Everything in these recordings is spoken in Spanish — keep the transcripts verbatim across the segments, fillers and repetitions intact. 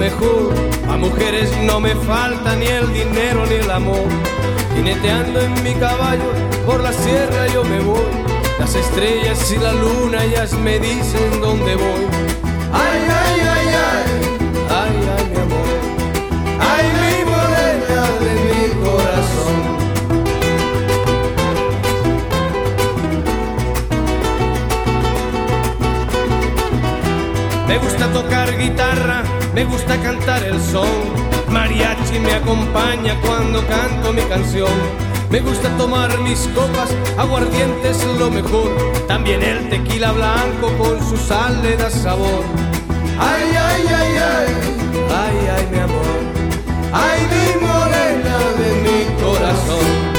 mejor. A mujeres no me falta ni el dinero ni el amor. Jineteando en mi caballo por la sierra yo me voy. Las estrellas y la luna ellas me dicen dónde voy. Ay, ay, ay, ay, ay, ay, mi amor. Ay, mi morena de mi corazón. Me gusta tocar guitarra, me gusta cantar el son. Mariachi me acompaña cuando canto mi canción. Me gusta tomar mis copas, aguardiente es lo mejor. También el tequila blanco con su sal le da sabor. Ay, ay, ay, ay, ay, ay, mi amor. Ay, mi morena de mi corazón.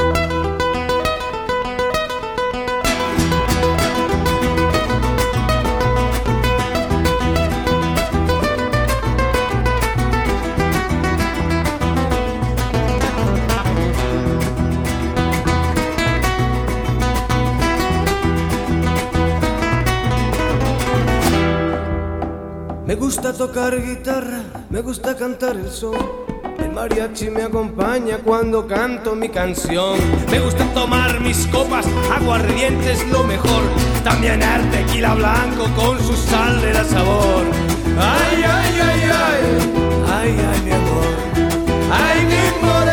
Me gusta tocar guitarra, me gusta cantar el son. El mariachi me acompaña cuando canto mi canción. Me gusta tomar mis copas, aguardiente es lo mejor. También el tequila blanco con su sal le da sabor. Ay, ay, ay, ay, ay, ay, mi amor. Ay, mi amor.